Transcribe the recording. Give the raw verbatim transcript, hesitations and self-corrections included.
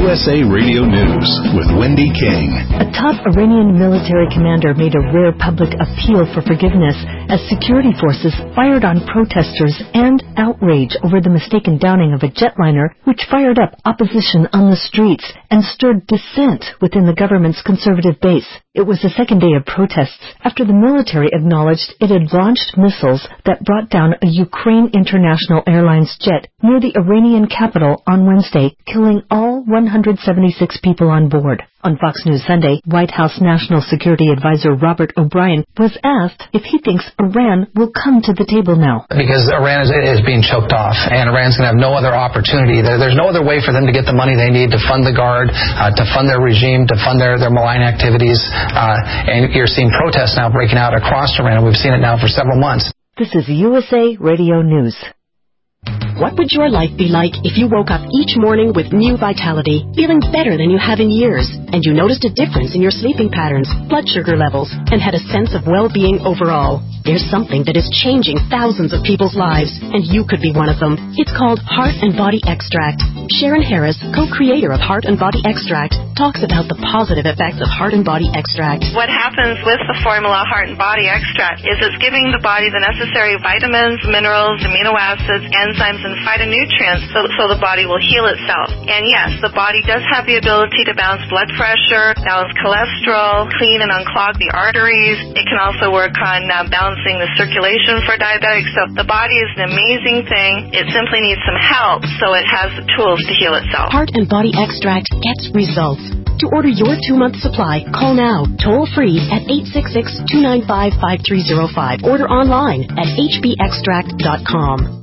U S A Radio News with Wendy King. A top Iranian military commander made a rare public appeal for forgiveness as security forces fired on protesters and outrage over the mistaken downing of a jetliner, which fired up opposition on the streets and stirred dissent within the government's conservative base. It was the second day of protests after the military acknowledged it had launched missiles that brought down a Ukraine International Airlines jet near the Iranian capital on Wednesday, killing all one hundred seventy-six people on board. On Fox News Sunday, White House National Security Advisor Robert O'Brien was asked if he thinks Iran will come to the table now. Because Iran is, is being choked off, and Iran's going to have no other opportunity. There, there's no other way for them to get the money they need to fund the Guard, uh, to fund their regime, to fund their, their malign activities. Uh, and you're seeing protests now breaking out across Iran. We've seen it now for several months. This is U S A Radio News. What would your life be like if you woke up each morning with new vitality, feeling better than you have in years, and you noticed a difference in your sleeping patterns, blood sugar levels, and had a sense of well-being overall? There's something that is changing thousands of people's lives, and you could be one of them. It's called Heart and Body Extract. Sharon Harris, co-creator of Heart and Body Extract, talks about the positive effects of Heart and Body Extract. What happens with the formula Heart and Body Extract is it's giving the body the necessary vitamins, minerals, amino acids, enzymes, and phytonutrients so, so the body will heal itself. And yes, the body does have the ability to balance blood pressure, balance cholesterol, clean and unclog the arteries. It can also work on uh, balancing the circulation for diabetics. So the body is an amazing thing. It simply needs some help so it has the tools to heal itself. Heart and Body Extract gets results. To order your two-month supply, call now, toll-free at eight six six, two nine five, five three zero five. Order online at h b extract dot com.